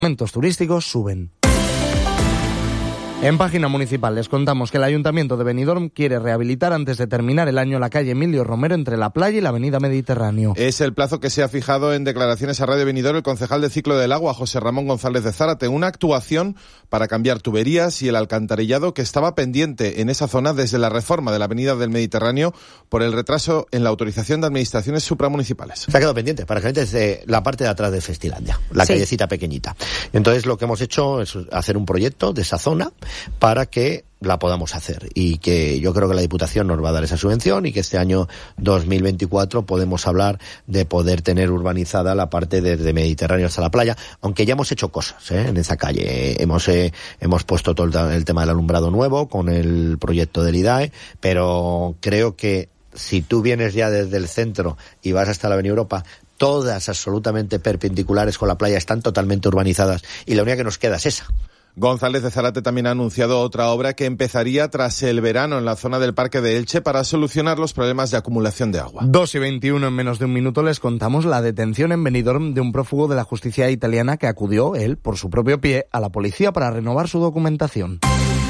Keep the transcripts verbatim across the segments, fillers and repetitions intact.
Los turísticos suben. En página municipal les contamos que el Ayuntamiento de Benidorm quiere rehabilitar antes de terminar el año la calle Emilio Romero entre la playa y la avenida Mediterráneo. Es el plazo que se ha fijado en declaraciones a Radio Benidorm el concejal de Ciclo del Agua, José Ramón González de Zárate. Una actuación para cambiar tuberías y el alcantarillado que estaba pendiente en esa zona desde la reforma de la avenida del Mediterráneo por el retraso en la autorización de administraciones supramunicipales. Se ha quedado pendiente, para que desde la parte de atrás de Festilandia, la sí. callecita pequeñita. Entonces lo que hemos hecho es hacer un proyecto de esa zona para que la podamos hacer y que yo creo que la Diputación nos va a dar esa subvención y que este año dos mil veinticuatro podemos hablar de poder tener urbanizada la parte desde Mediterráneo hasta la playa, aunque ya hemos hecho cosas ¿eh? en esa calle. Hemos eh, hemos puesto todo el, el tema del alumbrado nuevo con el proyecto del I D A E, pero creo que si tú vienes ya desde el centro y vas hasta la Avenida Europa, todas absolutamente perpendiculares con la playa, están totalmente urbanizadas y la única que nos queda es esa. González de Zárate también ha anunciado otra obra que empezaría tras el verano en la zona del Parque de Elche para solucionar los problemas de acumulación de agua. dos y veintiuno, en menos de un minuto les contamos la detención en Benidorm de un prófugo de la justicia italiana que acudió, él, por su propio pie, a la policía para renovar su documentación.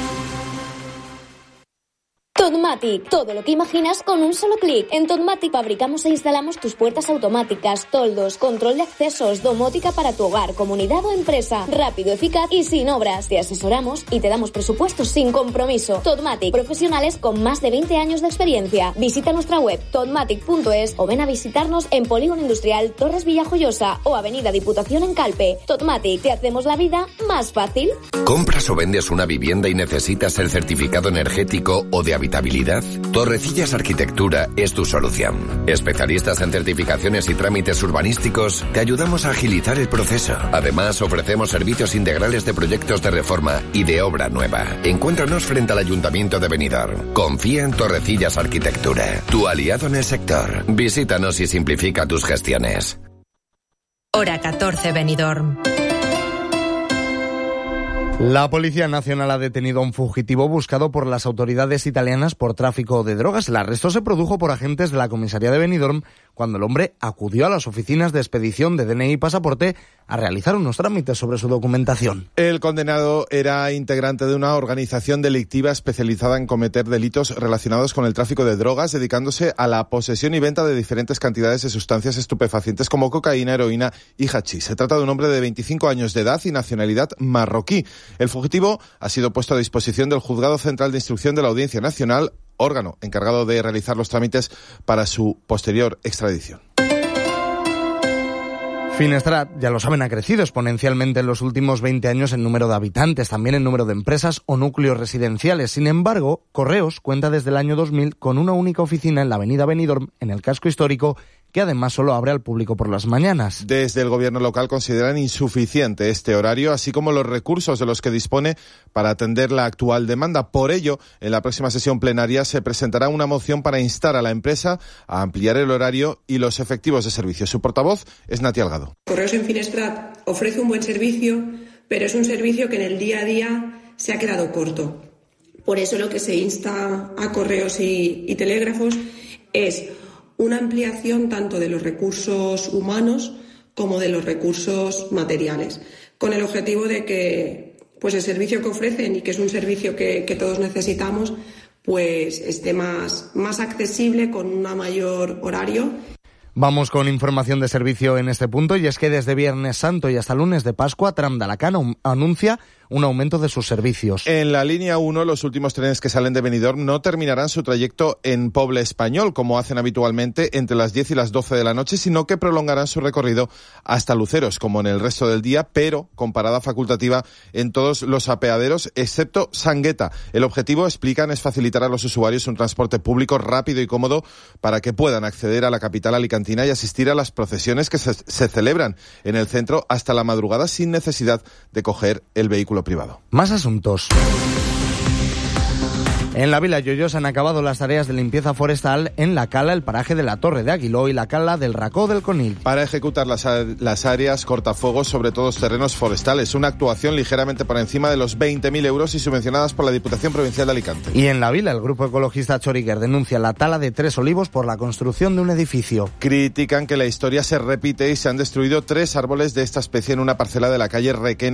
Totmatic, todo lo que imaginas con un solo clic. En Totmatic fabricamos e instalamos tus puertas automáticas, toldos, control de accesos, domótica para tu hogar, comunidad o empresa. Rápido, eficaz y sin obras. Te asesoramos y te damos presupuestos sin compromiso. Totmatic, profesionales con más de veinte años de experiencia. Visita nuestra web totmatic punto es o ven a visitarnos en Polígono Industrial Torres Villajoyosa o Avenida Diputación en Calpe. Totmatic, te hacemos la vida más fácil. ¿Compras o vendes una vivienda y necesitas el certificado energético o de habitabilidad? Torrecillas Arquitectura es tu solución. Especialistas en certificaciones y trámites urbanísticos, te ayudamos a agilizar el proceso. Además, ofrecemos servicios integrales de proyectos de reforma y de obra nueva. Encuéntranos frente al Ayuntamiento de Benidorm. Confía en Torrecillas Arquitectura, tu aliado en el sector. Visítanos y simplifica tus gestiones. Hora catorce, Benidorm. La Policía Nacional ha detenido a un fugitivo buscado por las autoridades italianas por tráfico de drogas. El arresto se produjo por agentes de la comisaría de Benidorm cuando el hombre acudió a las oficinas de expedición de D N I y pasaporte a realizar unos trámites sobre su documentación. El condenado era integrante de una organización delictiva especializada en cometer delitos relacionados con el tráfico de drogas, dedicándose a la posesión y venta de diferentes cantidades de sustancias estupefacientes como cocaína, heroína y hachís. Se trata de un hombre de veinticinco años de edad y nacionalidad marroquí. El fugitivo ha sido puesto a disposición del Juzgado Central de Instrucción de la Audiencia Nacional, órgano encargado de realizar los trámites para su posterior extradición. Finestrat, ya lo saben, ha crecido exponencialmente en los últimos veinte años en número de habitantes, también en número de empresas o núcleos residenciales. Sin embargo, Correos cuenta desde el año dos mil con una única oficina en la avenida Benidorm, en el casco histórico, que además solo abre al público por las mañanas. Desde el gobierno local consideran insuficiente este horario, así como los recursos de los que dispone para atender la actual demanda. Por ello, en la próxima sesión plenaria se presentará una moción para instar a la empresa a ampliar el horario y los efectivos de servicio. Su portavoz es Nati Algado. Correos en Finestrat ofrece un buen servicio, pero es un servicio que en el día a día se ha quedado corto. Por eso lo que se insta a Correos y, y Telégrafos es una ampliación tanto de los recursos humanos como de los recursos materiales, con el objetivo de que pues el servicio que ofrecen, y que es un servicio que, que todos necesitamos, pues esté más, más accesible, con un mayor horario. Vamos con información de servicio en este punto, y es que desde Viernes Santo y hasta lunes de Pascua, Tram de Alacant anuncia un aumento de sus servicios. En la línea uno, los últimos trenes que salen de Benidorm no terminarán su trayecto en Poble Español, como hacen habitualmente entre las diez y las doce de la noche, sino que prolongarán su recorrido hasta Luceros, como en el resto del día, pero con parada facultativa en todos los apeaderos, excepto Sangueta. El objetivo, explican, es facilitar a los usuarios un transporte público rápido y cómodo para que puedan acceder a la capital alicantina y asistir a las procesiones que se, se celebran en el centro hasta la madrugada sin necesidad de coger el vehículo privado. Más asuntos. En la Vila Lloyosa han acabado las tareas de limpieza forestal en la cala, el paraje de la Torre de Aguiló y la cala del Racó del Conil. Para ejecutar las, las áreas cortafuegos sobre todos terrenos forestales, una actuación ligeramente por encima de los veinte mil euros y subvencionadas por la Diputación Provincial de Alicante. Y en la Vila, el grupo ecologista Choriguer denuncia la tala de tres olivos por la construcción de un edificio. Critican que la historia se repite y se han destruido tres árboles de esta especie en una parcela de la calle Requena